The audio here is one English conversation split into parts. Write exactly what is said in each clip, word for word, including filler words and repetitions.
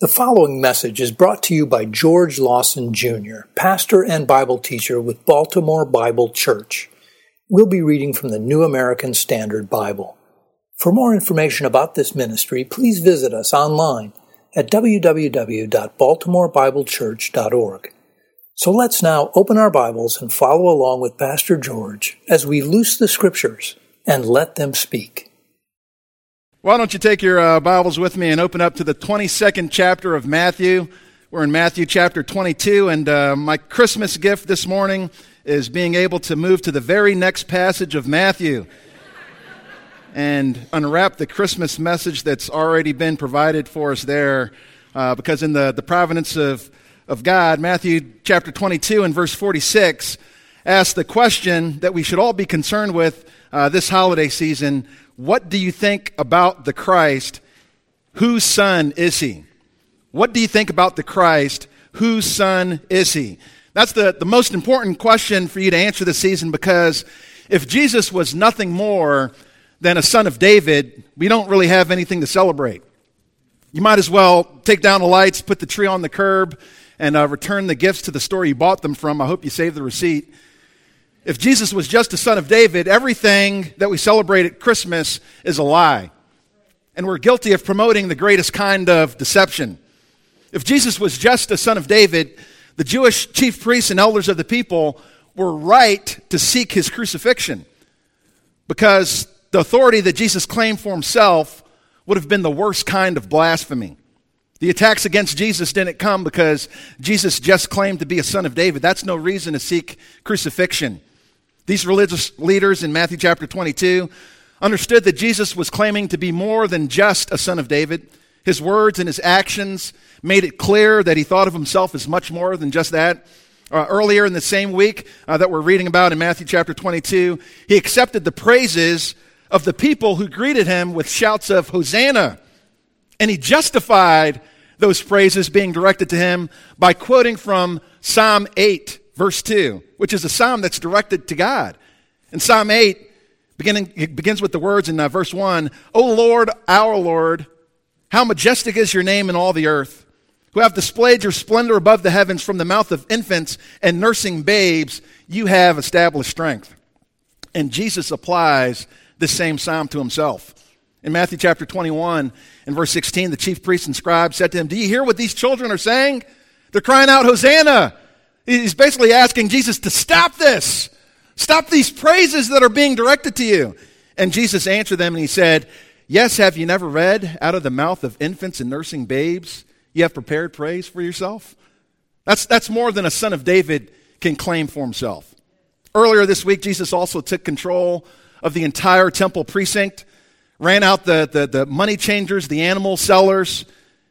The following message is brought to you by George Lawson, Junior, pastor and Bible teacher with Baltimore Bible Church. We'll be reading from the New American Standard Bible. For more information about this ministry, please visit us online at w w w dot baltimore bible church dot org. So let's now open our Bibles and follow along with Pastor George as we loose the Scriptures and let them speak. Why don't you take your uh, Bibles with me and open up to the twenty-second chapter of Matthew. We're in Matthew chapter twenty-two, and uh, my Christmas gift this morning is being able to move to the very next passage of Matthew and unwrap the Christmas message that's already been provided for us there. Uh, because in the, the providence of, of God, Matthew chapter twenty-two and verse forty-six asks the question that we should all be concerned with uh, this holiday season. What do you think about the Christ? Whose son is he? What do you think about the Christ? Whose son is he? That's the, the most important question for you to answer this season, because if Jesus was nothing more than a son of David, we don't really have anything to celebrate. You might as well take down the lights, put the tree on the curb, and uh, return the gifts to the store you bought them from. I hope you saved the receipt. If Jesus was just a son of David, everything that we celebrate at Christmas is a lie. And we're guilty of promoting the greatest kind of deception. If Jesus was just a son of David, the Jewish chief priests and elders of the people were right to seek his crucifixion, because the authority that Jesus claimed for himself would have been the worst kind of blasphemy. The attacks against Jesus didn't come because Jesus just claimed to be a son of David. That's no reason to seek crucifixion. These religious leaders in Matthew chapter twenty-two understood that Jesus was claiming to be more than just a son of David. His words and his actions made it clear that he thought of himself as much more than just that. Uh, earlier in the same week uh, that we're reading about in Matthew chapter twenty-two, he accepted the praises of the people who greeted him with shouts of Hosanna. And he justified those praises being directed to him by quoting from Psalm eight, verse two, which is a psalm that's directed to God. In Psalm eight, beginning, it begins with the words in uh, verse one, O Lord, our Lord, how majestic is your name in all the earth, who have displayed your splendor above the heavens. From the mouth of infants and nursing babes, you have established strength. And Jesus applies this same psalm to himself. In Matthew chapter twenty-one and verse sixteen, the chief priests and scribes said to him, do you hear what these children are saying? They're crying out, Hosanna. He's basically asking Jesus to stop this. Stop these praises that are being directed to you. And Jesus answered them and he said, yes, have you never read, out of the mouth of infants and nursing babes, you have prepared praise for yourself? That's, that's more than a son of David can claim for himself. Earlier this week, Jesus also took control of the entire temple precinct, ran out the, the, the money changers, the animal sellers.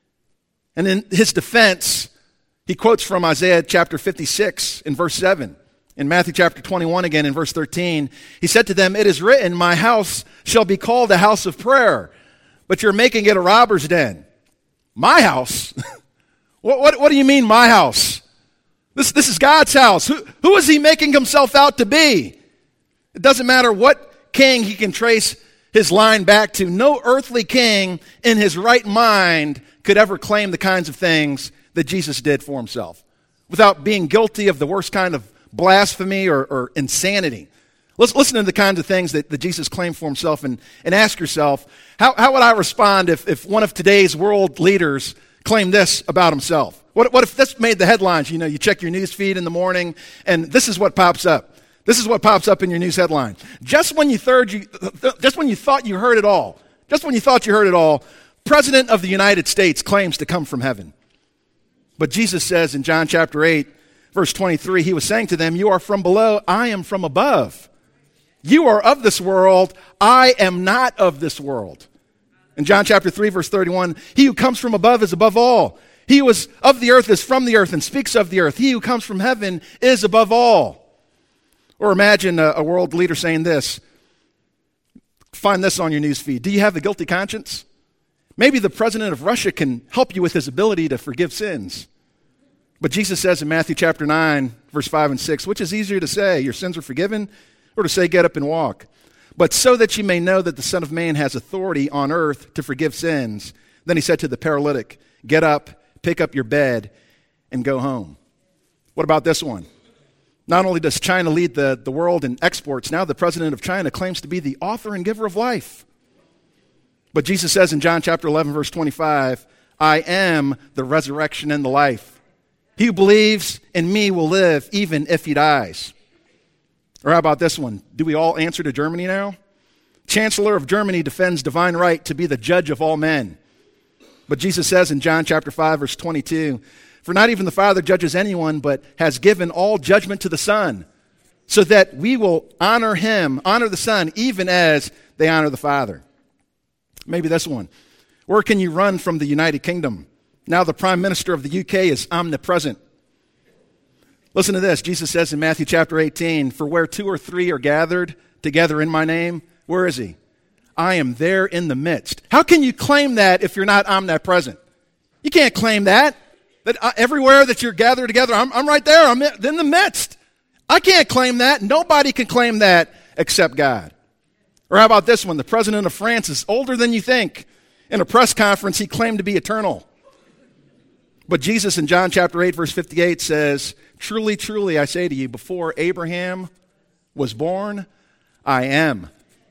And in his defense, he quotes from Isaiah chapter fifty-six in verse seven. In Matthew chapter twenty-one again in verse thirteen, he said to them, it is written, my house shall be called a house of prayer, but you're making it a robber's den. My house? what, what, what do you mean, my house? This, this is God's house. Who, who is he making himself out to be? It doesn't matter what king he can trace his line back to. No earthly king in his right mind could ever claim the kinds of things that Jesus did for himself without being guilty of the worst kind of blasphemy or, or insanity. Let's listen to the kinds of things that, that Jesus claimed for himself, and, and ask yourself, how, how would I respond if, if one of today's world leaders claimed this about himself? What, what if this made the headlines? You know, you check your news feed in the morning, and this is what pops up. This is what pops up in your news headline. Just when you third, you, just when you thought you heard it all, just when you thought you heard it all, President of the United States claims to come from heaven. But Jesus says in John chapter eight, verse twenty-three, he was saying to them, you are from below, I am from above. You are of this world, I am not of this world. In John chapter three, verse thirty-one, he who comes from above is above all. He who is of the earth is from the earth and speaks of the earth. He who comes from heaven is above all. Or imagine a, a world leader saying this. Find this on your news feed. Do you have a guilty conscience? Maybe the president of Russia can help you with his ability to forgive sins. But Jesus says in Matthew chapter nine, verse five and six, which is easier to say, your sins are forgiven, or to say, get up and walk? But so that you may know that the Son of Man has authority on earth to forgive sins. Then he said to the paralytic, get up, pick up your bed, and go home. What about this one? Not only does China lead the, the world in exports, now the president of China claims to be the author and giver of life. But Jesus says in John chapter eleven, verse twenty-five, I am the resurrection and the life. He who believes in me will live even if he dies. Or how about this one? Do we all answer to Germany now? Chancellor of Germany defends divine right to be the judge of all men. But Jesus says in John chapter five, verse twenty-two, for not even the Father judges anyone, but has given all judgment to the Son, so that we will honor him, honor the Son, even as they honor the Father. Maybe this one. Where can you run from the United Kingdom? Now the Prime Minister of the U K is omnipresent. Listen to this. Jesus says in Matthew chapter eighteen, for where two or three are gathered together in my name, where is he? I am there in the midst. How can you claim that if you're not omnipresent? You can't claim that. That uh, everywhere that you're gathered together, I'm, I'm right there. I'm in the midst. I can't claim that. Nobody can claim that except God. Or how about this one? The president of France is older than you think. In a press conference, he claimed to be eternal. But Jesus in John chapter eight, verse fifty-eight says, truly, truly, I say to you, before Abraham was born, I am.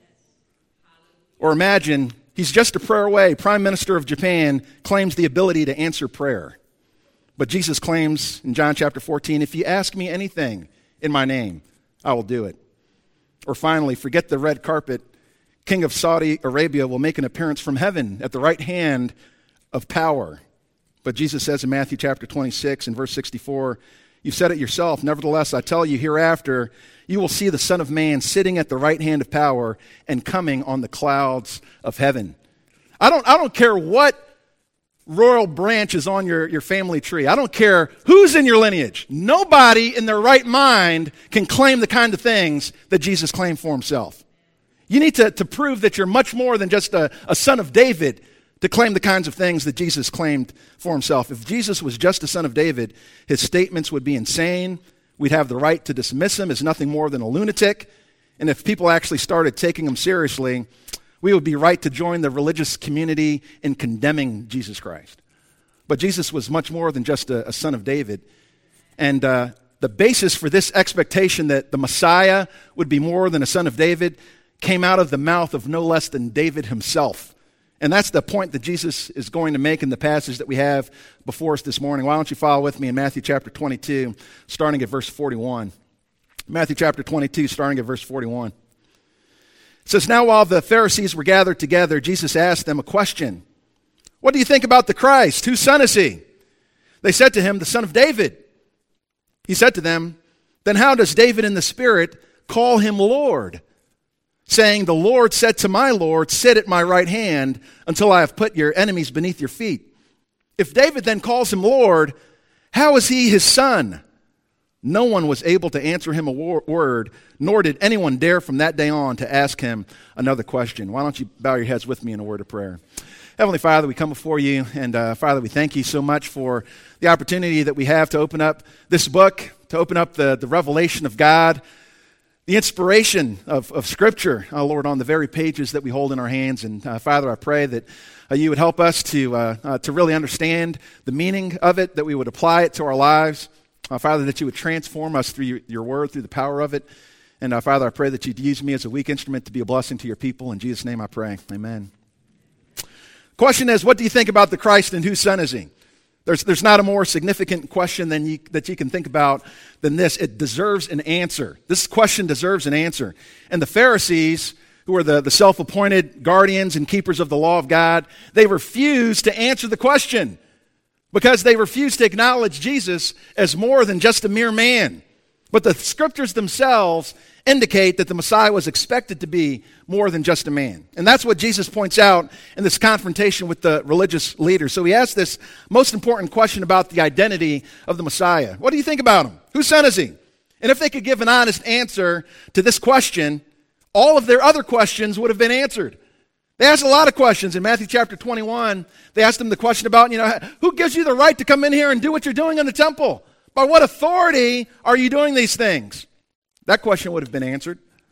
Or imagine, he's just a prayer away. Prime Minister of Japan claims the ability to answer prayer. But Jesus claims in John chapter fourteen, if you ask me anything in my name, I will do it. Or finally, forget the red carpet. King of Saudi Arabia will make an appearance from heaven at the right hand of power. But Jesus says in Matthew chapter twenty-six and verse sixty-four, you've said it yourself, nevertheless, I tell you, hereafter you will see the Son of Man sitting at the right hand of power and coming on the clouds of heaven. I don't, I don't care what royal branch is on your, your family tree. I don't care who's in your lineage. Nobody in their right mind can claim the kind of things that Jesus claimed for himself. You need to, to prove that you're much more than just a, a son of David to claim the kinds of things that Jesus claimed for himself. If Jesus was just a son of David, his statements would be insane. We'd have the right to dismiss him as nothing more than a lunatic. And if people actually started taking him seriously, we would be right to join the religious community in condemning Jesus Christ. But Jesus was much more than just a, a son of David. And uh, the basis for this expectation that the Messiah would be more than a son of David came out of the mouth of no less than David himself. And that's the point that Jesus is going to make in the passage that we have before us this morning. Why don't you follow with me in Matthew chapter twenty-two, starting at verse forty-one. Matthew chapter twenty-two, starting at verse forty-one. It says, now while the Pharisees were gathered together, Jesus asked them a question. What do you think about the Christ? Whose son is he? They said to him, the son of David. He said to them, then how does David in the Spirit call him Lord? Saying, the Lord said to my Lord, sit at my right hand until I have put your enemies beneath your feet. If David then calls him Lord, how is he his son? No one was able to answer him a word, nor did anyone dare from that day on to ask him another question. Why don't you bow your heads with me in a word of prayer? Heavenly Father, we come before you, and uh, Father, we thank you so much for the opportunity that we have to open up this book, to open up the, the revelation of God, the inspiration of, of Scripture, oh Lord, on the very pages that we hold in our hands. And uh, Father, I pray that uh, you would help us to, uh, uh, to really understand the meaning of it, that we would apply it to our lives. Uh, Father, that you would transform us through your, your word, through the power of it. And uh, Father, I pray that you'd use me as a weak instrument to be a blessing to your people. In Jesus' name I pray. Amen. Question is, what do you think about the Christ and whose son is he? There's, there's not a more significant question than you, that you can think about than this. It deserves an answer. This question deserves an answer. And the Pharisees, who are the, the self-appointed guardians and keepers of the law of God, they refused to answer the question, because they refused to acknowledge Jesus as more than just a mere man. But the scriptures themselves indicate that the Messiah was expected to be more than just a man. And that's what Jesus points out in this confrontation with the religious leaders. So he asks this most important question about the identity of the Messiah. What do you think about him? Whose son is he? And if they could give an honest answer to this question, all of their other questions would have been answered. They asked a lot of questions. In Matthew chapter twenty-one, they asked him the question about, you know, who gives you the right to come in here and do what you're doing in the temple? By what authority are you doing these things? That question would have been answered. Or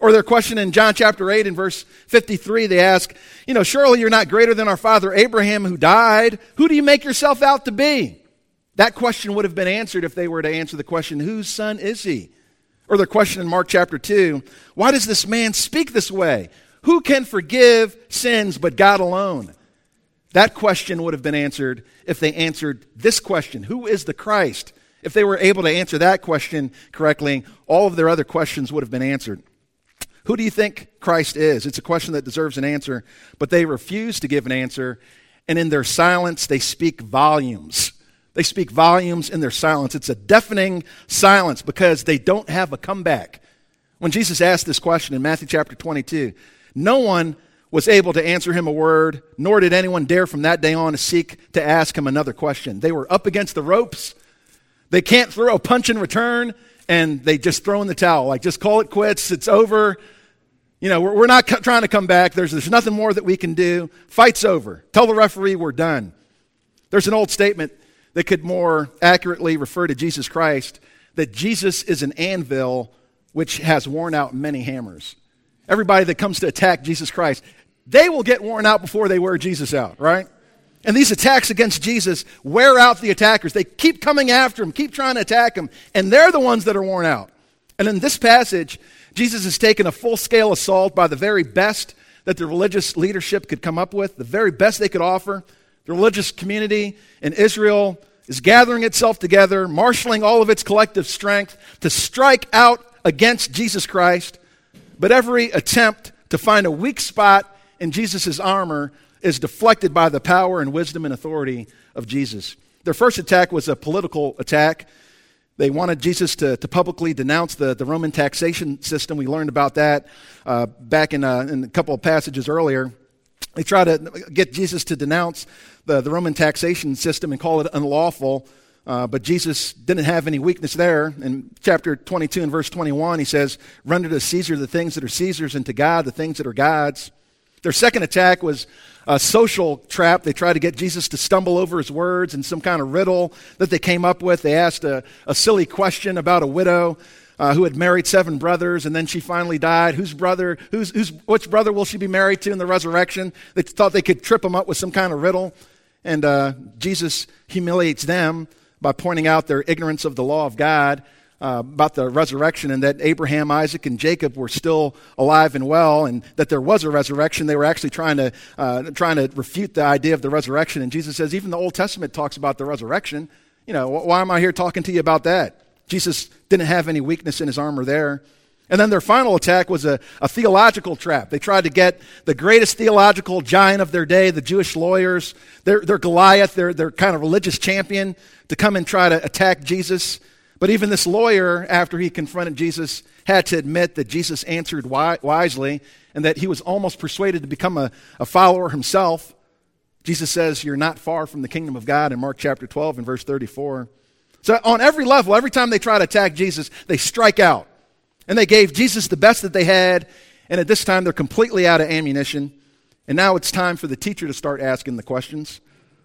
Or their question in John chapter eight and verse fifty-three, they ask, you know, surely you're not greater than our father Abraham who died. Who do you make yourself out to be? That question would have been answered if they were to answer the question, whose son is he? Or their question in Mark chapter two, why does this man speak this way? Who can forgive sins but God alone? That question would have been answered if they answered this question, who is the Christ? If they were able to answer that question correctly, all of their other questions would have been answered. Who do you think Christ is? It's a question that deserves an answer, but they refuse to give an answer, and in their silence, they speak volumes. They speak volumes in their silence. It's a deafening silence because they don't have a comeback. When Jesus asked this question in Matthew chapter twenty-two, no one was able to answer him a word, nor did anyone dare from that day on to seek to ask him another question. They were up against the ropes. They can't throw a punch in return, and they just throw in the towel. Like, just call it quits. It's over. You know, we're, we're not co- trying to come back. There's, there's nothing more that we can do. Fight's over. Tell the referee we're done. There's an old statement that could more accurately refer to Jesus Christ, that Jesus is an anvil which has worn out many hammers. Everybody that comes to attack Jesus Christ, they will get worn out before they wear Jesus out, right? And these attacks against Jesus wear out the attackers. They keep coming after him, keep trying to attack him, and they're the ones that are worn out. And in this passage, Jesus has taken a full-scale assault by the very best that the religious leadership could come up with, the very best they could offer. The religious community in Israel is gathering itself together, marshaling all of its collective strength to strike out against Jesus Christ. But every attempt to find a weak spot in Jesus' armor is deflected by the power and wisdom and authority of Jesus. Their first attack was a political attack. They wanted Jesus to, to publicly denounce the, the Roman taxation system. We learned about that uh, back in, uh, in a couple of passages earlier. They tried to get Jesus to denounce the, the Roman taxation system and call it unlawful, uh, but Jesus didn't have any weakness there. In chapter twenty-two and verse twenty-one, he says, render to Caesar the things that are Caesar's and to God the things that are God's. Their second attack was a social trap. They tried to get Jesus to stumble over his words in some kind of riddle that they came up with. They asked a, a silly question about a widow uh, who had married seven brothers, and then she finally died. Whose brother, who's, who's, which brother will she be married to in the resurrection? They thought they could trip him up with some kind of riddle. And uh, Jesus humiliates them by pointing out their ignorance of the law of God uh, about the resurrection, and that Abraham, Isaac, and Jacob were still alive and well, and that there was a resurrection. They were actually trying to uh, trying to refute the idea of the resurrection. And Jesus says, even the Old Testament talks about the resurrection. You know, why am I here talking to you about that? Jesus didn't have any weakness in his armor there. And then their final attack was a, a theological trap. They tried to get the greatest theological giant of their day, the Jewish lawyers, their, their Goliath, their, their kind of religious champion, to come and try to attack Jesus. But even this lawyer, after he confronted Jesus, had to admit that Jesus answered wi- wisely and that he was almost persuaded to become a, a follower himself. Jesus says, you're not far from the kingdom of God in Mark chapter twelve and verse thirty-four. So on every level, every time they try to attack Jesus, they strike out. And they gave Jesus the best that they had, and at this time they're completely out of ammunition. And now it's time for the teacher to start asking the questions.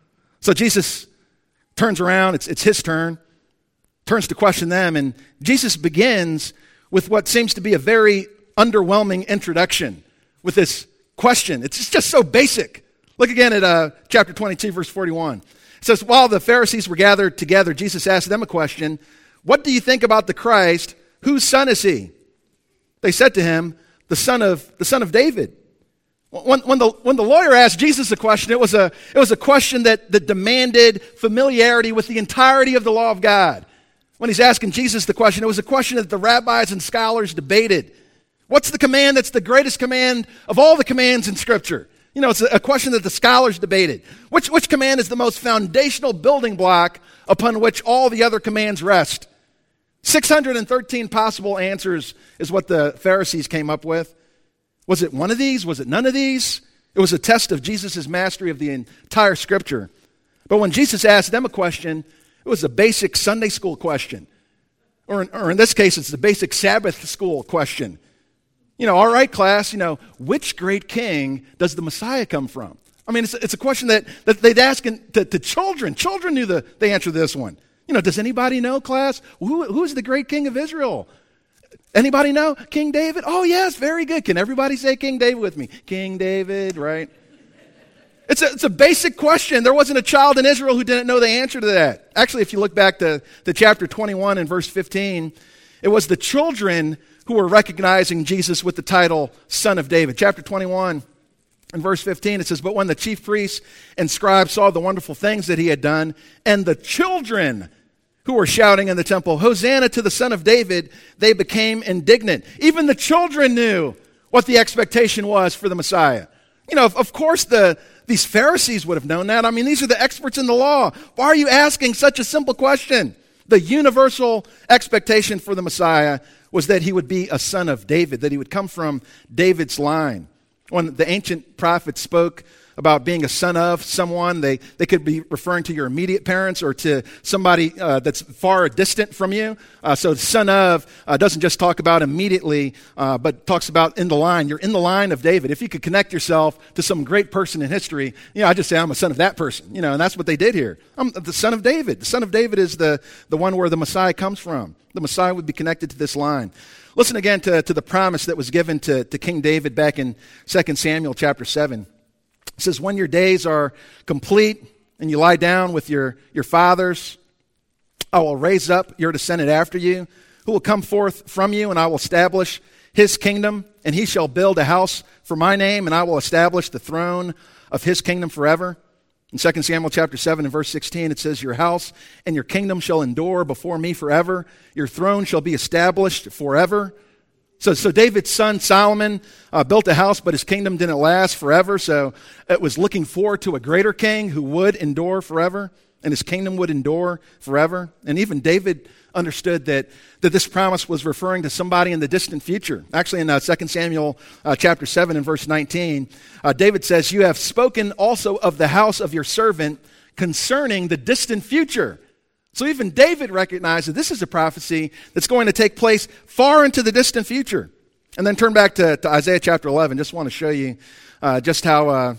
So Jesus turns around, it's, it's his turn, turns to question them, and Jesus begins with what seems to be a very underwhelming introduction with this question. It's just so basic. Look again at uh, chapter twenty-two, verse forty-one. It says, while the Pharisees were gathered together, Jesus asked them a question. What do you think about the Christ? Whose son is he? They said to him, the son of the son of David. When, when, the, when the lawyer asked Jesus a question, it was a, it was a question that, that demanded familiarity with the entirety of the law of God. When he's asking Jesus the question, it was a question that the rabbis and scholars debated. What's the command that's the greatest command of all the commands in Scripture? You know, it's a, a question that the scholars debated. Which, which command is the most foundational building block upon which all the other commands rest? six hundred thirteen possible answers is what the Pharisees came up with. Was it one of these? Was it none of these? It was a test of Jesus' mastery of the entire Scripture. But when Jesus asked them a question, it was a basic Sunday school question. Or in, or in this case, it's the basic Sabbath school question. You know, all right, class, you know, which great king does the Messiah come from? I mean, it's, it's a question that, that they'd ask in, to, to children. Children knew the, the answer to this one. You know, does anybody know, class? Who, who is the great king of Israel? Anybody know King David? Oh, yes, very good. Can everybody say King David with me? King David, right? It's a, it's a basic question. There wasn't a child in Israel who didn't know the answer to that. Actually, if you look back to, to chapter twenty-one and verse fifteen, it was the children who were recognizing Jesus with the title Son of David. Chapter twenty-one and verse fifteen, it says, "But when the chief priests and scribes saw the wonderful things that he had done, and the children who were shouting in the temple, 'Hosanna to the Son of David,' they became indignant." Even the children knew what the expectation was for the Messiah. You know, of, of course the these Pharisees would have known that. I mean, these are the experts in the law. Why are you asking such a simple question? The universal expectation for the Messiah was that he would be a son of David, that he would come from David's line. When the ancient prophets spoke about being a son of someone, they, they could be referring to your immediate parents or to somebody uh, that's far distant from you. Uh, so son of uh, doesn't just talk about immediately, uh, but talks about in the line. You're in the line of David. If you could connect yourself to some great person in history, you know, I just say I'm a son of that person. You know, and that's what they did here. I'm the son of David. The son of David is the, the one where the Messiah comes from. The Messiah would be connected to this line. Listen again to, to the promise that was given to, to King David back in Second Samuel chapter seven. It says, "When your days are complete and you lie down with your, your fathers, I will raise up your descendant after you, who will come forth from you, and I will establish his kingdom, and he shall build a house for my name, and I will establish the throne of his kingdom forever." In Second Samuel chapter seven and verse sixteen, it says, "Your house and your kingdom shall endure before me forever. Your throne shall be established forever." So, so David's son Solomon uh, built a house, but his kingdom didn't last forever. So it was looking forward to a greater king who would endure forever, and his kingdom would endure forever. And even David understood that, that this promise was referring to somebody in the distant future. Actually, in uh, Second Samuel uh, chapter seven and verse nineteen, uh, David says, "You have spoken also of the house of your servant concerning the distant future." So even David recognized that this is a prophecy that's going to take place far into the distant future. And then turn back to, to Isaiah chapter eleven. Just want to show you uh, just how uh,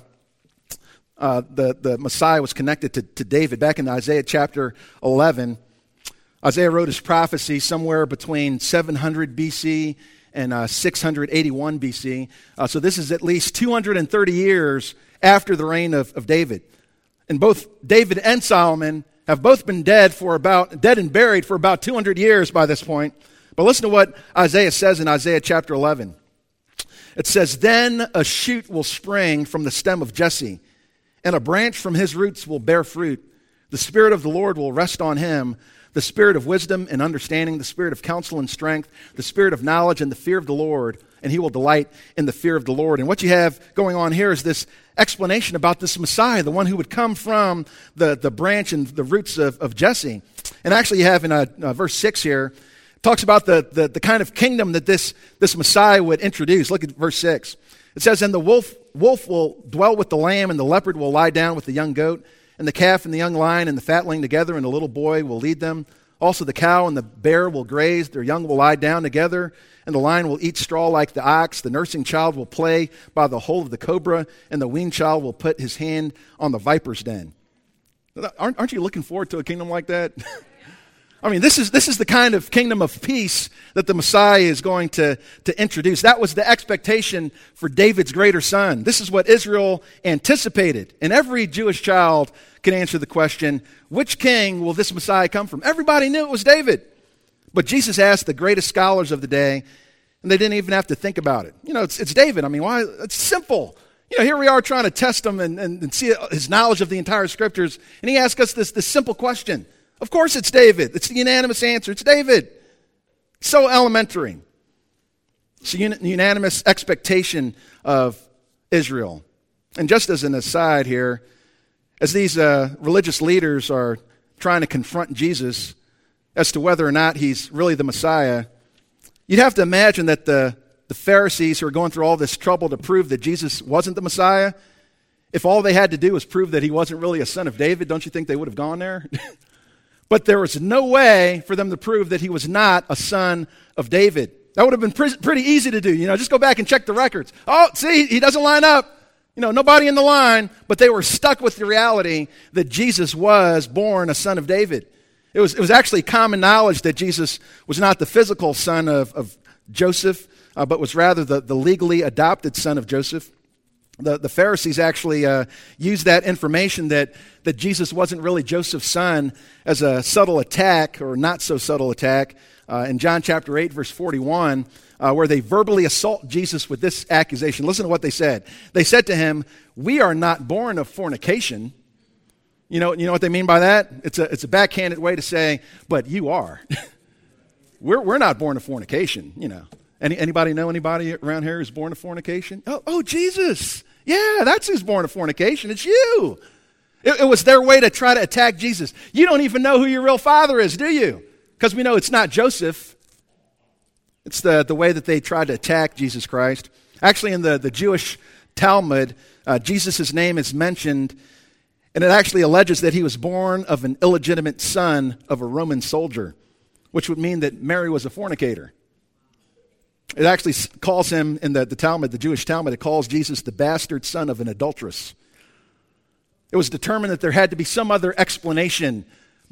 uh, the, the Messiah was connected to, to David. Back in Isaiah chapter eleven, Isaiah wrote his prophecy somewhere between seven hundred B C and uh, six hundred eighty-one B C. Uh, so this is at least two hundred thirty years after the reign of, of David. And both David and Solomon have both been dead for about, dead and buried for about two hundred years by this point. But listen to what Isaiah says in Isaiah chapter eleven. It says, "Then a shoot will spring from the stem of Jesse, and a branch from his roots will bear fruit. The Spirit of the Lord will rest on him, the Spirit of wisdom and understanding, the Spirit of counsel and strength, the Spirit of knowledge and the fear of the Lord, and he will delight in the fear of the Lord." And what you have going on here is this explanation about this Messiah, the one who would come from the, the branch and the roots of, of Jesse. And actually you have in uh, uh, verse six here, it talks about the, the, the kind of kingdom that this, this Messiah would introduce. Look at verse six. It says, "And the wolf, wolf will dwell with the lamb, and the leopard will lie down with the young goat, and the calf and the young lion and the fatling together, and the little boy will lead them. Also the cow and the bear will graze, their young will lie down together, and the lion will eat straw like the ox. The nursing child will play by the hole of the cobra, and the weaned child will put his hand on the viper's den." Aren't, aren't you looking forward to a kingdom like that? I mean, this is this is the kind of kingdom of peace that the Messiah is going to, to introduce. That was the expectation for David's greater son. This is what Israel anticipated. And every Jewish child can answer the question, which king will this Messiah come from? Everybody knew it was David. But Jesus asked the greatest scholars of the day, and they didn't even have to think about it. You know, it's, it's David. I mean, why? It's simple. You know, here we are trying to test him and, and, and see his knowledge of the entire scriptures. And he asked us this, this simple question. Of course it's David. It's the unanimous answer. It's David. So elementary. It's a un- unanimous expectation of Israel. And just as an aside here, as these uh, religious leaders are trying to confront Jesus as to whether or not he's really the Messiah, you'd have to imagine that the, the Pharisees who are going through all this trouble to prove that Jesus wasn't the Messiah, if all they had to do was prove that he wasn't really a son of David, don't you think they would have gone there? But there was no way for them to prove that he was not a son of David. That would have been pre- pretty easy to do. You know, just go back and check the records. Oh, see, he doesn't line up. You know, nobody in the line, but they were stuck with the reality that Jesus was born a son of David. It was, it was actually common knowledge that Jesus was not the physical son of, of Joseph, uh, but was rather the, the legally adopted son of Joseph. The, the Pharisees actually uh, used that information that, that Jesus wasn't really Joseph's son as a subtle attack, or not so subtle attack, uh, in John chapter eight, verse forty-one, uh, where they verbally assault Jesus with this accusation. Listen to what they said. They said to him, "We are not born of fornication." You know, you know what they mean by that? It's a, it's a backhanded way to say, but you are. we're, we're not born of fornication, you know. Any, anybody know anybody around here who's born of fornication? Oh, oh, Jesus. Yeah, that's who's born of fornication. It's you. It, it was their way to try to attack Jesus. You don't even know who your real father is, do you? Because we know it's not Joseph. It's the, the way that they tried to attack Jesus Christ. Actually, in the, the Jewish Talmud, uh, Jesus' name is mentioned, and it actually alleges that he was born of an illegitimate son of a Roman soldier, which would mean that Mary was a fornicator. It actually calls him, in the, the Talmud, the Jewish Talmud, it calls Jesus the bastard son of an adulteress. It was determined that there had to be some other explanation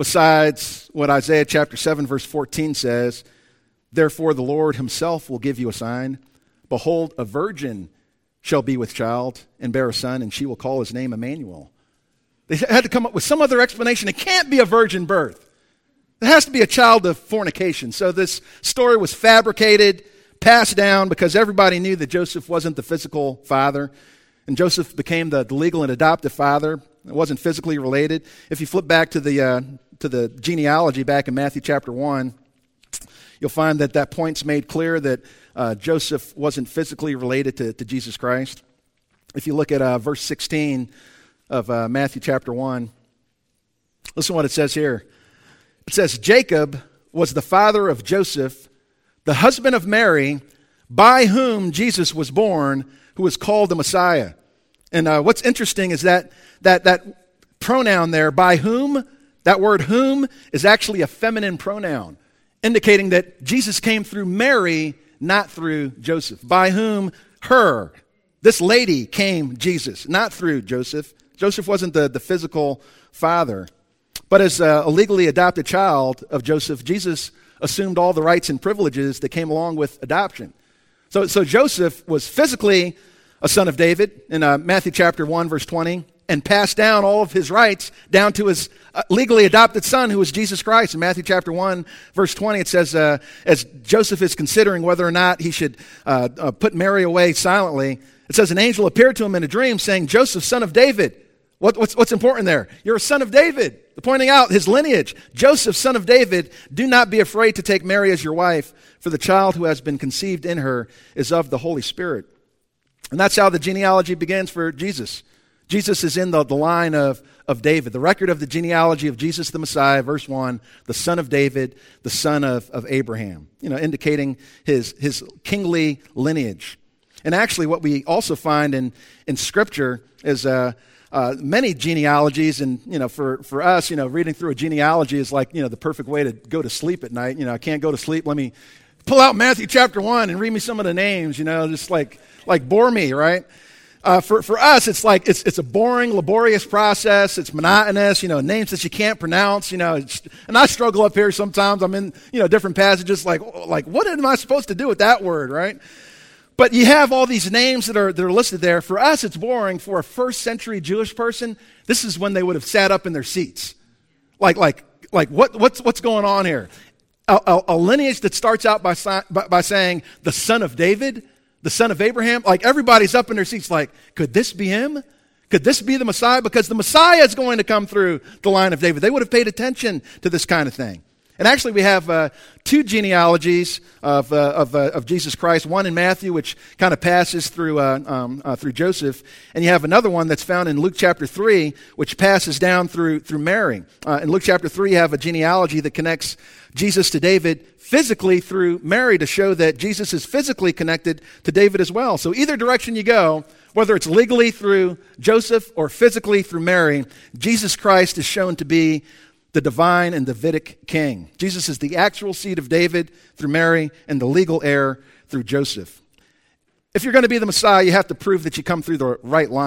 besides what Isaiah chapter seven, verse fourteen says, "Therefore the Lord himself will give you a sign. Behold, a virgin shall be with child and bear a son, and she will call his name Emmanuel." They had to come up with some other explanation. It can't be a virgin birth. It has to be a child of fornication. So this story was fabricated, passed down, because everybody knew that Joseph wasn't the physical father, and Joseph became the, the legal and adoptive father. It wasn't physically related. If you flip back to the uh, to the genealogy back in Matthew chapter one, you'll find that that point's made clear that uh, Joseph wasn't physically related to, to Jesus Christ. If you look at uh, verse sixteen of uh, Matthew chapter one, listen to what it says here. It says, "Jacob was the father of Joseph, the husband of Mary, by whom Jesus was born, who was called the Messiah." And uh, what's interesting is that, that that pronoun there, by whom, that word whom, is actually a feminine pronoun, indicating that Jesus came through Mary, not through Joseph. By whom, her, this lady came Jesus, not through Joseph. Joseph wasn't the, the physical father. But as a legally adopted child of Joseph, Jesus assumed all the rights and privileges that came along with adoption. So, so Joseph was physically a son of David in uh, Matthew chapter one, verse twenty, and passed down all of his rights down to his uh, legally adopted son, who was Jesus Christ. In Matthew chapter one, verse twenty, it says, uh, as Joseph is considering whether or not he should uh, uh, put Mary away silently, it says, an angel appeared to him in a dream saying, "Joseph, son of David." What, what's, what's important there? You're a son of David. Pointing out his lineage. "Joseph, son of David, do not be afraid to take Mary as your wife, for the child who has been conceived in her is of the Holy Spirit." And that's how the genealogy begins for Jesus. Jesus is in the, the line of, of David. The record of the genealogy of Jesus the Messiah, verse one, the son of David, the son of, of Abraham, you know, indicating his, his kingly lineage. And actually what we also find in, in Scripture is uh, uh, many genealogies, and, you know, for, for us, you know, reading through a genealogy is like, you know, the perfect way to go to sleep at night. You know, I can't go to sleep. Let me pull out Matthew chapter one and read me some of the names, you know, just like, like bore me, right? Uh, for, for us, it's like, it's, it's a boring, laborious process. It's monotonous, you know, names that you can't pronounce, you know, it's, and I struggle up here sometimes. I'm in, you know, different passages like, like, what am I supposed to do with that word, right? But you have all these names that are, that are listed there. For us, it's boring. For a first century Jewish person, this is when they would have sat up in their seats. Like, like, like, what, what's, what's going on here? A, a, a lineage that starts out by, by, by saying the son of David, the son of Abraham, like everybody's up in their seats like, could this be him? Could this be the Messiah? Because the Messiah is going to come through the line of David. They would have paid attention to this kind of thing. And actually we have uh, two genealogies of, uh, of, uh, of Jesus Christ, one in Matthew, which kind of passes through, uh, um, uh, through Joseph, and you have another one that's found in Luke chapter three, which passes down through, through Mary. Uh, in Luke chapter three, you have a genealogy that connects Jesus to David physically through Mary to show that Jesus is physically connected to David as well. So either direction you go, whether it's legally through Joseph or physically through Mary, Jesus Christ is shown to be the divine and Davidic king. Jesus is the actual seed of David through Mary and the legal heir through Joseph. If you're going to be the Messiah, you have to prove that you come through the right line.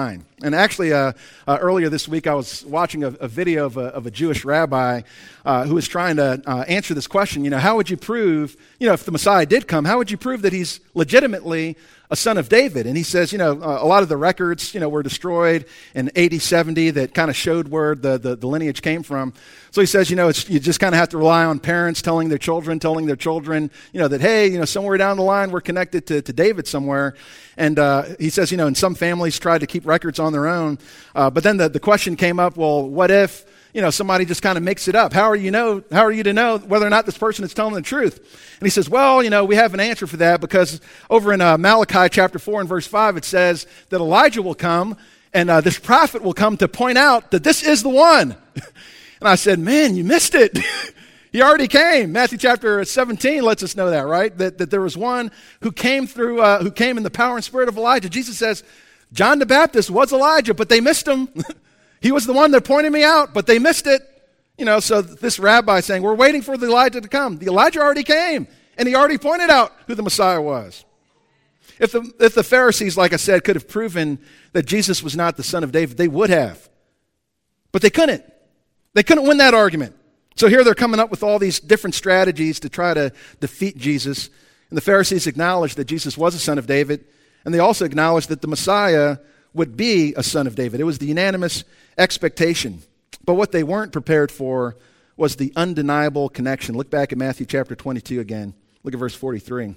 And actually, uh, uh, earlier this week, I was watching a, a video of a, of a Jewish rabbi uh, who was trying to uh, answer this question. You know, how would you prove, you know, if the Messiah did come, how would you prove that he's legitimately a son of David? And he says, you know, uh, a lot of the records, you know, were destroyed in A D seventy that kind of showed where the, the, the lineage came from. So he says, you know, it's, you just kind of have to rely on parents telling their children, telling their children, you know, that, hey, you know, somewhere down the line, we're connected to, to David somewhere. And uh, he says, you know, and some families tried to keep records on their own. Uh, but then the, the question came up, well, what if, you know, somebody just kind of makes it up? How are you know? How are you to know whether or not this person is telling the truth? And he says, well, you know, we have an answer for that, because over in uh, Malachi chapter four and verse five, it says that Elijah will come, and uh, this prophet will come to point out that this is the one. And I said, man, you missed it. He already came. Matthew chapter seventeen lets us know that, right? That, that there was one who came through, uh, who came in the power and spirit of Elijah. Jesus says, John the Baptist was Elijah, but they missed him. He was the one that pointed me out, but they missed it. You know, so this rabbi saying, we're waiting for the Elijah to come. The Elijah already came, and he already pointed out who the Messiah was. If the, if the Pharisees, like I said, could have proven that Jesus was not the son of David, they would have. But they couldn't. They couldn't win that argument. So here they're coming up with all these different strategies to try to defeat Jesus. And the Pharisees acknowledged that Jesus was a son of David, and they also acknowledged that the Messiah would be a son of David. It was the unanimous expectation. But what they weren't prepared for was the undeniable connection. Look back at Matthew chapter twenty-two again. Look at verse forty-three.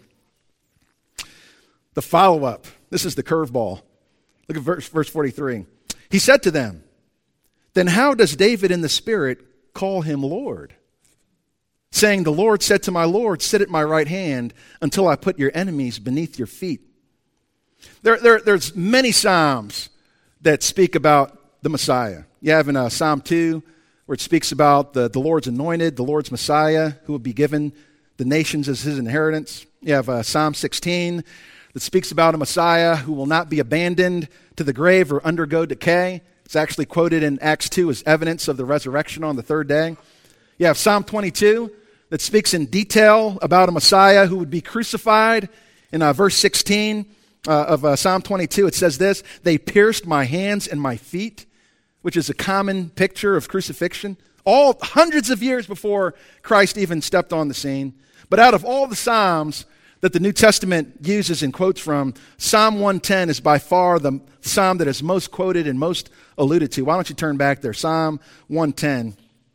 The follow-up. This is the curveball. Look at verse, verse forty-three. He said to them, then how does David in the Spirit call him Lord? Saying, the Lord said to my Lord, sit at my right hand until I put your enemies beneath your feet. There, there, there's many Psalms that speak about the Messiah. You have in uh, Psalm two, where it speaks about the, the Lord's anointed, the Lord's Messiah, who will be given the nations as his inheritance. You have uh, Psalm sixteen, that speaks about a Messiah who will not be abandoned to the grave or undergo decay. It's actually quoted in Acts two as evidence of the resurrection on the third day. You have Psalm twenty-two, that speaks in detail about a Messiah who would be crucified. In uh, verse sixteen uh, of uh, Psalm twenty-two, it says this, they pierced my hands and my feet, which is a common picture of crucifixion, all hundreds of years before Christ even stepped on the scene. But out of all the Psalms that the New Testament uses and quotes from, Psalm one ten is by far the psalm that is most quoted and most alluded to. Why don't you turn back there? Psalm one ten.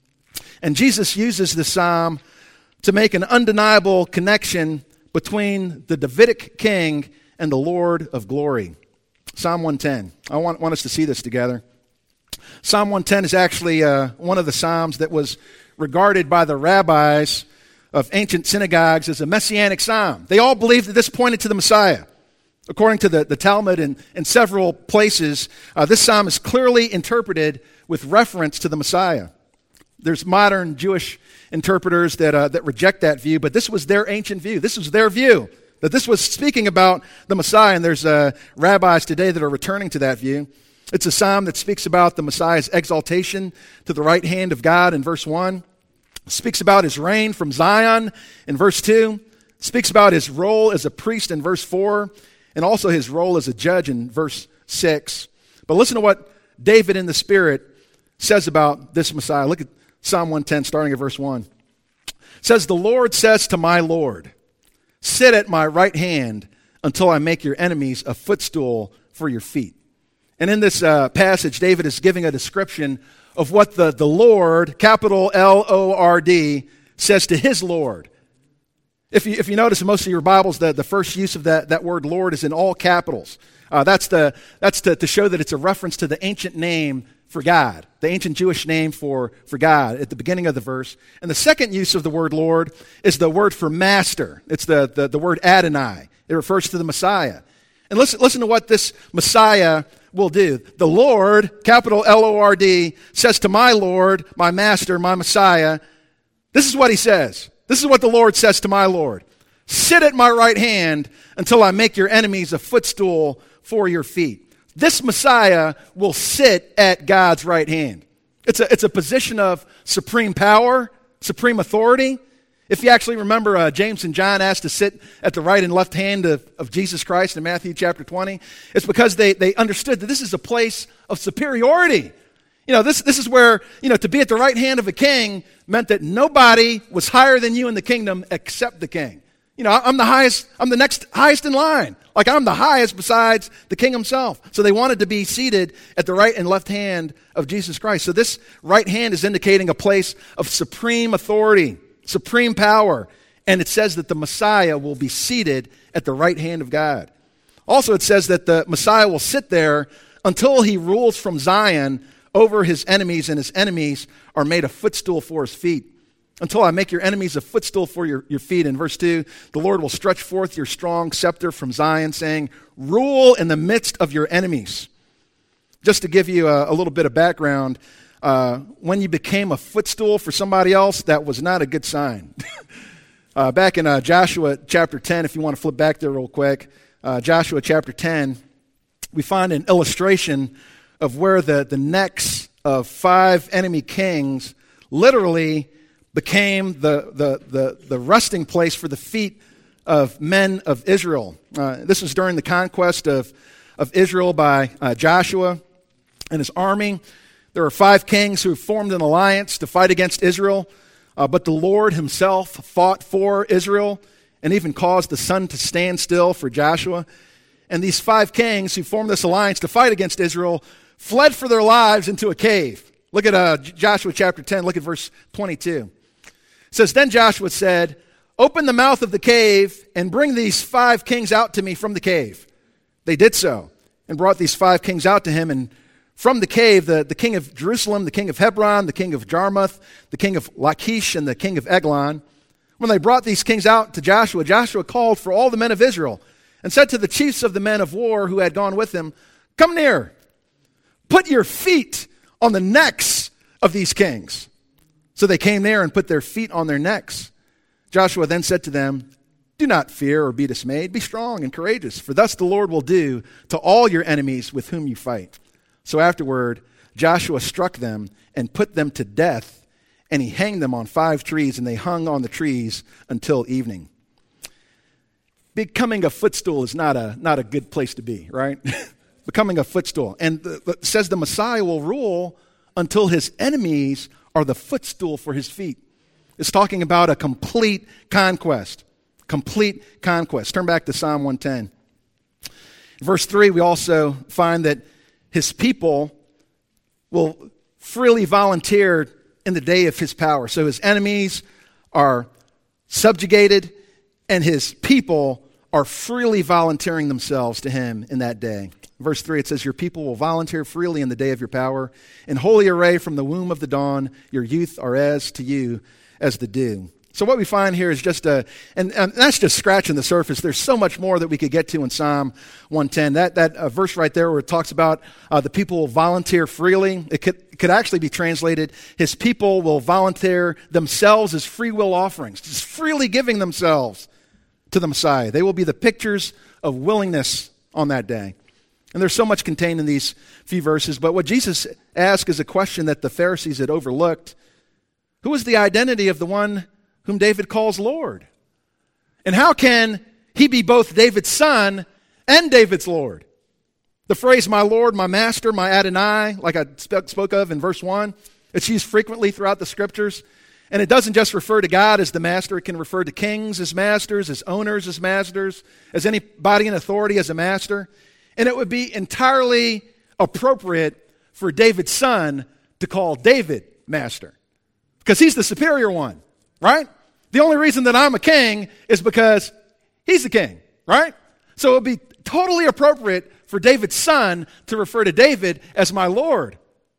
And Jesus uses the psalm to make an undeniable connection between the Davidic king and the Lord of glory. Psalm one ten. I want, want us to see this together. Psalm one ten is actually uh, one of the psalms that was regarded by the rabbis of ancient synagogues as a messianic psalm. They all believed that this pointed to the Messiah. According to the, the Talmud and in several places, uh, this psalm is clearly interpreted with reference to the Messiah. There's modern Jewish interpreters that uh, that reject that view, but this was their ancient view. This was their view, that this was speaking about the Messiah, and there's uh, rabbis today that are returning to that view. It's a psalm that speaks about the Messiah's exaltation to the right hand of God in verse one. It speaks about his reign from Zion in verse two. It speaks about his role as a priest in verse four, and also his role as a judge in verse six. But listen to what David in the Spirit says about this Messiah. Look at Psalm one ten, starting at verse one. It says, the Lord says to my Lord, sit at my right hand until I make your enemies a footstool for your feet. And in this uh, passage, David is giving a description of what the, the Lord, capital L O R D, says to his Lord. If you, if you notice in most of your Bibles, the, the first use of that, that word Lord is in all capitals. Uh, that's the, that's to, to show that it's a reference to the ancient name for God, the ancient Jewish name for, for God at the beginning of the verse. And the second use of the word Lord is the word for master. It's the, the, the word Adonai. It refers to the Messiah. And listen, listen to what this Messiah will do. The Lord, capital L O R D, says to my Lord, my master, my Messiah, this is what he says. This is what the Lord says to my Lord. Sit at my right hand until I make your enemies a footstool for your feet. This Messiah will sit at God's right hand. It's a, it's a position of supreme power, supreme authority. If you actually remember, uh, James and John asked to sit at the right and left hand of, of Jesus Christ in Matthew chapter twenty. It's because they, they understood that this is a place of superiority. You know, this, this is where, you know, to be at the right hand of a king meant that nobody was higher than you in the kingdom except the king. You know, I'm the highest, I'm the next highest in line. Like I'm the highest besides the king himself. So they wanted to be seated at the right and left hand of Jesus Christ. So this right hand is indicating a place of supreme authority, supreme power. And it says that the Messiah will be seated at the right hand of God. Also, it says that the Messiah will sit there until he rules from Zion over his enemies, and his enemies are made a footstool for his feet. Until I make your enemies a footstool for your, your feet. In verse two, the Lord will stretch forth your strong scepter from Zion, saying, rule in the midst of your enemies. Just to give you a, a little bit of background, uh, when you became a footstool for somebody else, that was not a good sign. uh, back in uh, Joshua chapter ten, if you want to flip back there real quick, uh, Joshua chapter ten, we find an illustration of where the, the necks of five enemy kings literally became the, the, the, the resting place for the feet of men of Israel. Uh, this was during the conquest of, of Israel by uh, Joshua and his army. There were five kings who formed an alliance to fight against Israel, uh, but the Lord himself fought for Israel and even caused the sun to stand still for Joshua. And these five kings who formed this alliance to fight against Israel fled for their lives into a cave. Look at uh, Joshua chapter ten, look at verse twenty-two. It says, then Joshua said, open the mouth of the cave and bring these five kings out to me from the cave. They did so and brought these five kings out to him. And from the cave, the, the king of Jerusalem, the king of Hebron, the king of Jarmuth, the king of Lachish, and the king of Eglon. When they brought these kings out to Joshua, Joshua called for all the men of Israel and said to the chiefs of the men of war who had gone with him, come near, put your feet on the necks of these kings. So they came near and put their feet on their necks. Joshua then said to them, do not fear or be dismayed. Be strong and courageous, for thus the Lord will do to all your enemies with whom you fight. So afterward, Joshua struck them and put them to death, and he hanged them on five trees, and they hung on the trees until evening. Becoming a footstool is not a, not a good place to be, right? Becoming a footstool. And the, it says the Messiah will rule until his enemies are the footstool for his feet. It's talking about a complete conquest. Complete conquest. Turn back to Psalm one ten. In verse three, we also find that his people will freely volunteer in the day of his power. So his enemies are subjugated, and his people are freely volunteering themselves to him in that day. Verse three, it says, your people will volunteer freely in the day of your power. In holy array from the womb of the dawn, your youth are as to you as the dew. So what we find here is just a, and, and that's just scratching the surface. There's so much more that we could get to in Psalm one ten. That that uh, verse right there where it talks about uh, the people will volunteer freely. It could, it could actually be translated, his people will volunteer themselves as free will offerings, just freely giving themselves to the Messiah. They will be the pictures of willingness on that day. And there's so much contained in these few verses, but what Jesus asked is a question that the Pharisees had overlooked. Who is the identity of the one whom David calls Lord? And how can he be both David's son and David's Lord? The phrase, my Lord, my Master, my Adonai, like I spoke of in verse one, it's used frequently throughout the Scriptures. And it doesn't just refer to God as the master. It can refer to kings as masters, as owners as masters, as anybody in authority as a master. And it would be entirely appropriate for David's son to call David master, because he's the superior one, right? The only reason that I'm a king is because he's the king, right? So it would be totally appropriate for David's son to refer to David as my Lord.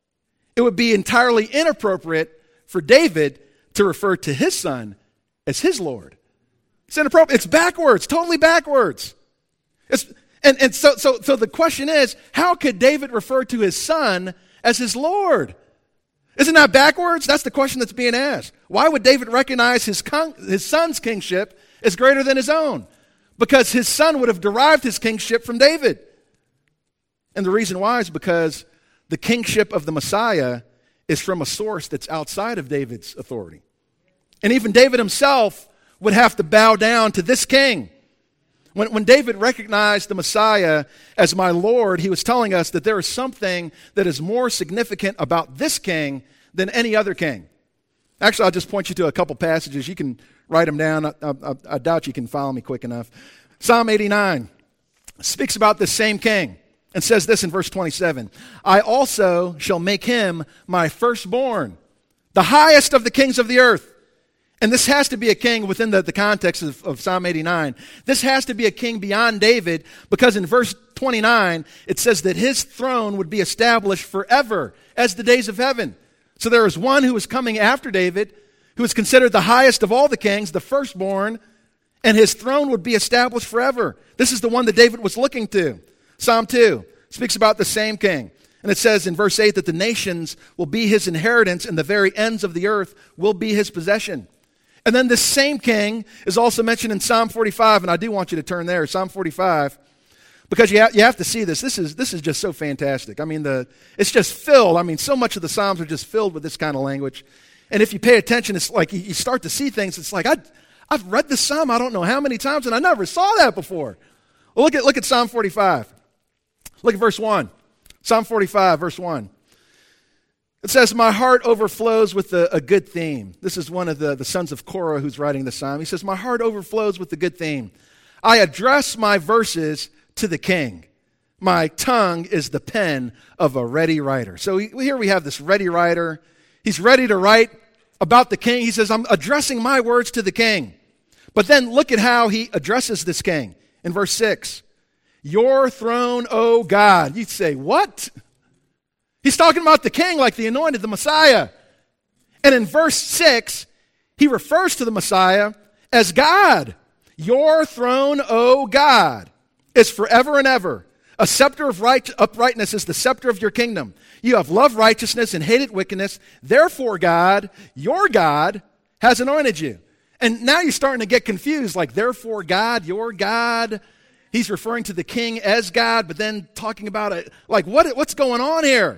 It would be entirely inappropriate for David to refer to his son as his Lord. It's inappropriate. It's backwards, totally backwards. It's, and and so, so, so the question is, how could David refer to his son as his Lord? Isn't that backwards? That's the question that's being asked. Why would David recognize his, con- his son's kingship as greater than his own? Because his son would have derived his kingship from David. And the reason why is because the kingship of the Messiah is from a source that's outside of David's authority. And even David himself would have to bow down to this king. When, when David recognized the Messiah as my Lord, he was telling us that there is something that is more significant about this king than any other king. Actually, I'll just point you to a couple passages. You can write them down. I, I, I doubt you can follow me quick enough. Psalm eighty-nine speaks about this same king and says this in verse twenty-seven. I also shall make him my firstborn, the highest of the kings of the earth. And this has to be a king within the, the context of, of Psalm eighty-nine. This has to be a king beyond David, because in verse twenty-nine, it says that his throne would be established forever as the days of heaven. So there is one who is coming after David, who is considered the highest of all the kings, the firstborn, and his throne would be established forever. This is the one that David was looking to. Psalm two speaks about the same king. And it says in verse eight that the nations will be his inheritance and the very ends of the earth will be his possession. And then this same king is also mentioned in Psalm forty-five, and I do want you to turn there, Psalm forty-five, because you, ha- you have to see this. This is, this is just so fantastic. I mean, the it's just filled. I mean, so much of the Psalms are just filled with this kind of language. And if you pay attention, it's like you start to see things. It's like, I, I've read this Psalm I don't know how many times, and I never saw that before. Well, look at, look at Psalm forty-five. Look at verse one. Psalm forty-five, verse one. It says, my heart overflows with a, a good theme. This is one of the, the sons of Korah who's writing the psalm. He says, my heart overflows with a good theme. I address my verses to the king. My tongue is the pen of a ready writer. So here we have this ready writer. He's ready to write about the king. He says, I'm addressing my words to the king. But then look at how he addresses this king in verse six. Your throne, O God. You'd say, what? He's talking about the king, like the anointed, the Messiah. And in verse six, he refers to the Messiah as God. Your throne, O God, is forever and ever. A scepter of right, uprightness is the scepter of your kingdom. You have loved righteousness and hated wickedness. Therefore, God, your God, has anointed you. And now you're starting to get confused, like, therefore, God, your God. He's referring to the king as God, but then talking about it, like, what, what's going on here?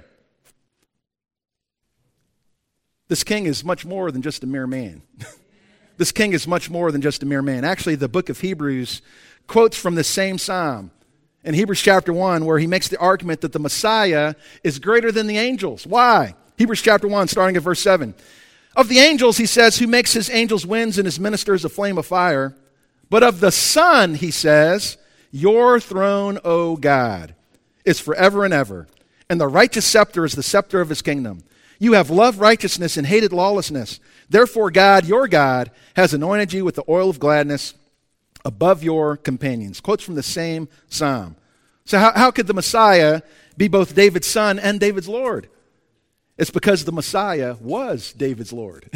This king is much more than just a mere man. This king is much more than just a mere man. Actually, the book of Hebrews quotes from the same psalm in Hebrews chapter one, where he makes the argument that the Messiah is greater than the angels. Why? Hebrews chapter one, starting at verse seven. Of the angels, he says, who makes his angels winds and his ministers a flame of fire. But of the Son, he says, your throne, O God, is forever and ever, and the righteous scepter is the scepter of his kingdom. You have loved righteousness and hated lawlessness. Therefore, God, your God, has anointed you with the oil of gladness above your companions. Quotes from the same psalm. So how, how could the Messiah be both David's son and David's Lord? It's because the Messiah was David's Lord.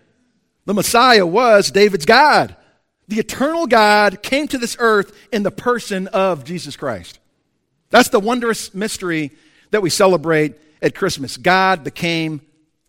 The Messiah was David's God. The eternal God came to this earth in the person of Jesus Christ. That's the wondrous mystery that we celebrate at Christmas. God became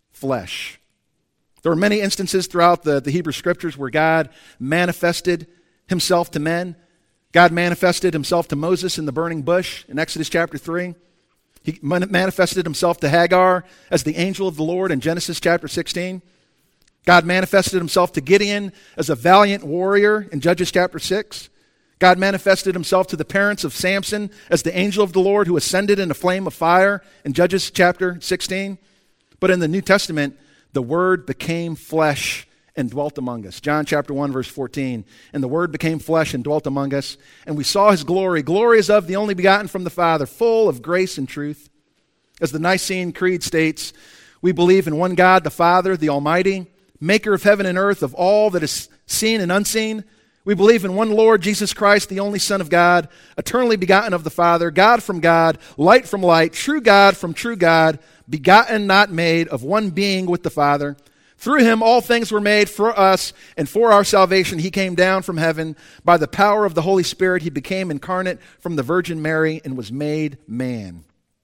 flesh. There are many instances throughout the, the Hebrew Scriptures where God manifested himself to men. God manifested himself to Moses in the burning bush in Exodus chapter three. He manifested himself to Hagar as the angel of the Lord in Genesis chapter sixteen. God manifested himself to Gideon as a valiant warrior in Judges chapter six. God manifested himself to the parents of Samson as the angel of the Lord who ascended in a flame of fire in Judges chapter sixteen. But in the New Testament, the Word became flesh and dwelt among us. John chapter one, verse fourteen. And the Word became flesh and dwelt among us, and we saw his glory. Glory as of the only begotten from the Father, full of grace and truth. As the Nicene Creed states, we believe in one God, the Father, the Almighty, maker of heaven and earth, of all that is seen and unseen. We believe in one Lord, Jesus Christ, the only Son of God, eternally begotten of the Father, God from God, light from light, true God from true God, begotten, not made, of one being with the Father. Through him all things were made for us, and for our salvation he came down from heaven. By the power of the Holy Spirit he became incarnate from the Virgin Mary and was made man.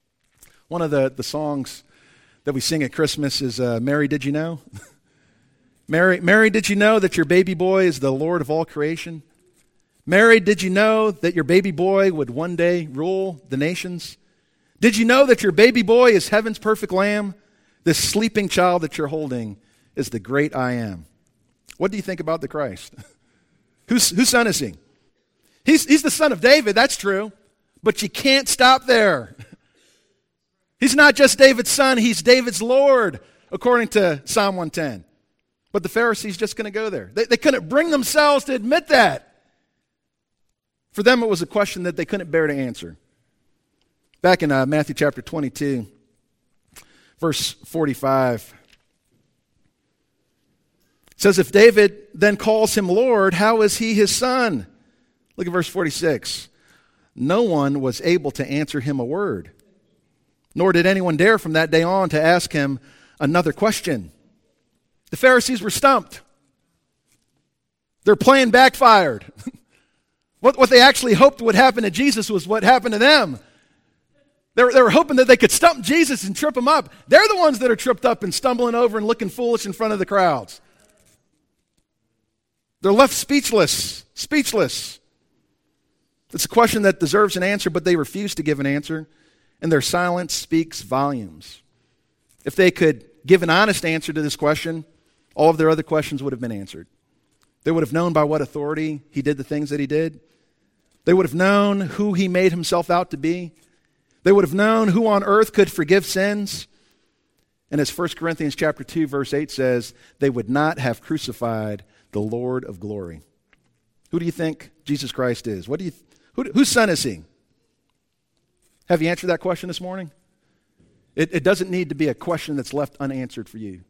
One of the, the songs that we sing at Christmas is, uh, Mary, Did You Know? Mary, Mary, did you know that your baby boy is the Lord of all creation? Mary, did you know that your baby boy would one day rule the nations? Did you know that your baby boy is heaven's perfect lamb? This sleeping child that you're holding is the great I Am. What do you think about the Christ? Whose, whose son is he? He's, he's the son of David, that's true. But you can't stop there. He's not just David's son, he's David's Lord, according to Psalm one ten. But the Pharisees just going to go there. They, they couldn't bring themselves to admit that. For them, it was a question that they couldn't bear to answer. Back in uh, Matthew chapter twenty-two, verse forty-five, it says, if David then calls him Lord, how is he his son? Look at verse forty-six. No one was able to answer him a word, nor did anyone dare from that day on to ask him another question. The Pharisees were stumped. Their plan backfired. what, what they actually hoped would happen to Jesus was what happened to them. They were, they were hoping that they could stump Jesus and trip him up. They're the ones that are tripped up and stumbling over and looking foolish in front of the crowds. They're left speechless, speechless. It's a question that deserves an answer, but they refuse to give an answer, and their silence speaks volumes. If they could give an honest answer to this question, all of their other questions would have been answered. They would have known by what authority he did the things that he did. They would have known who he made himself out to be. They would have known who on earth could forgive sins. And as First Corinthians chapter two, verse eight says, they would not have crucified the Lord of glory. Who do you think Jesus Christ is? What do you? Who, whose son is he? Have you answered that question this morning? It, it doesn't need to be a question that's left unanswered for you.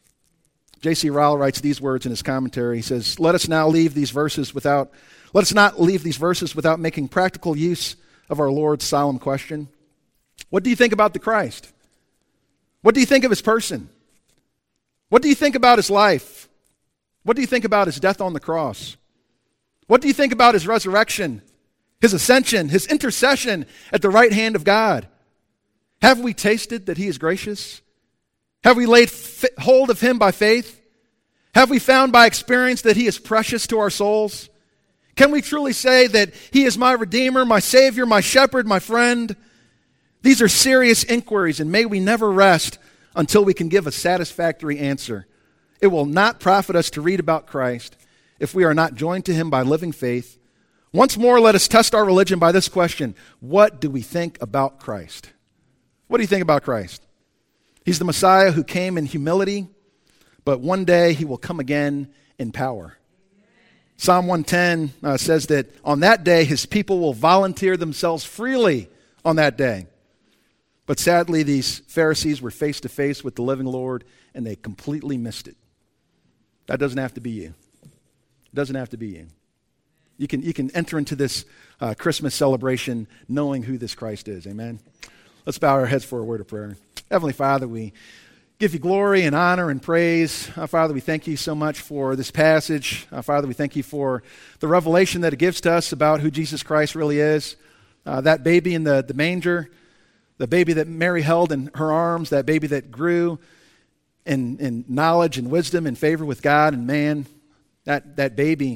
J C Ryle writes these words in his commentary. He says, "Let us now leave these verses without. Let us not leave these verses without making practical use of our Lord's solemn question. What do you think about the Christ? What do you think of his person? What do you think about his life? What do you think about his death on the cross? What do you think about his resurrection, his ascension, his intercession at the right hand of God? Have we tasted that he is gracious? Have we laid f- hold of him by faith? Have we found by experience that he is precious to our souls? Can we truly say that he is my Redeemer, my Savior, my Shepherd, my friend? These are serious inquiries, and may we never rest until we can give a satisfactory answer. It will not profit us to read about Christ if we are not joined to him by living faith. Once more, let us test our religion by this question: what do we think about Christ? What do you think about Christ? He's the Messiah who came in humility, but one day he will come again in power. Psalm one ten uh, says that on that day his people will volunteer themselves freely on that day. But sadly, these Pharisees were face to face with the living Lord, and they completely missed it. That doesn't have to be you. It doesn't have to be you. You can, you can enter into this uh, Christmas celebration knowing who this Christ is. Amen? Let's bow our heads for a word of prayer. Heavenly Father, we give you glory and honor and praise. Uh, Father, we thank you so much for this passage. Uh, Father, we thank you for the revelation that it gives to us about who Jesus Christ really is. Uh, that baby in the, the manger, the baby that Mary held in her arms, that baby that grew in, in knowledge and wisdom and favor with God and man, that, that baby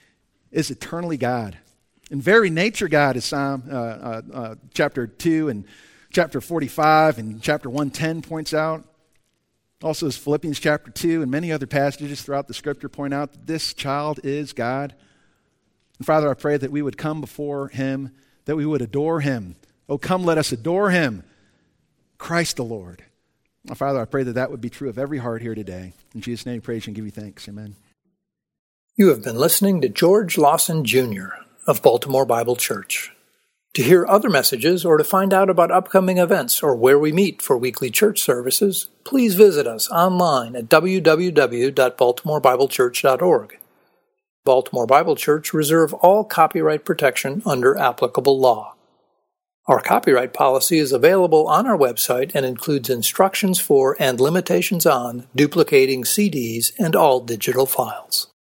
is eternally God. In very nature God, as Psalm uh, uh, uh, chapter two and chapter forty-five and chapter one ten points out. Also as Philippians chapter two and many other passages throughout the scripture point out that this child is God. And Father, I pray that we would come before him, that we would adore him. Oh, come, let us adore him, Christ the Lord. Now, Father, I pray that that would be true of every heart here today. In Jesus' name, praise and give you thanks. Amen. You have been listening to George Lawson Junior of Baltimore Bible Church. To hear other messages or to find out about upcoming events or where we meet for weekly church services, please visit us online at w w w dot baltimore bible church dot org. Baltimore Bible Church reserve all copyright protection under applicable law. Our copyright policy is available on our website and includes instructions for and limitations on duplicating C Ds and all digital files.